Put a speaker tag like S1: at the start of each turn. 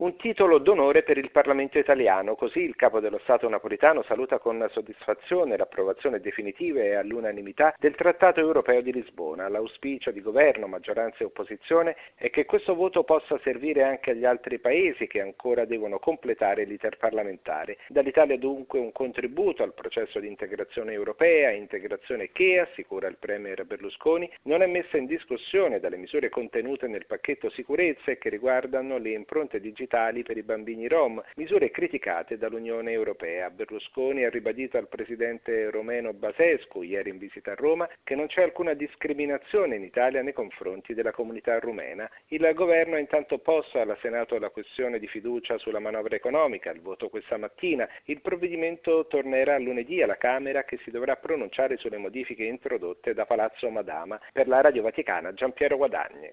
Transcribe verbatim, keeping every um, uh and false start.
S1: Un titolo d'onore per il Parlamento italiano, così il capo dello Stato napolitano saluta con soddisfazione l'approvazione definitiva e all'unanimità del Trattato europeo di Lisbona. L'auspicio di governo, maggioranza e opposizione è che questo voto possa servire anche agli altri paesi che ancora devono completare l'iter parlamentare. Dall'Italia dunque un contributo al processo di integrazione europea, integrazione che, assicura il Premier Berlusconi, non è messa in discussione dalle misure contenute nel pacchetto sicurezza e che riguardano le impronte digitali per i bambini rom, misure criticate dall'Unione Europea. Berlusconi ha ribadito al presidente romeno Basescu, ieri in visita a Roma, che non c'è alcuna discriminazione in Italia nei confronti della comunità rumena. Il governo ha intanto posto alla Senato la questione di fiducia sulla manovra economica, il voto questa mattina. Il provvedimento tornerà lunedì alla Camera che si dovrà pronunciare sulle modifiche introdotte da Palazzo Madama. Per la Radio Vaticana, Giampiero Guadagni.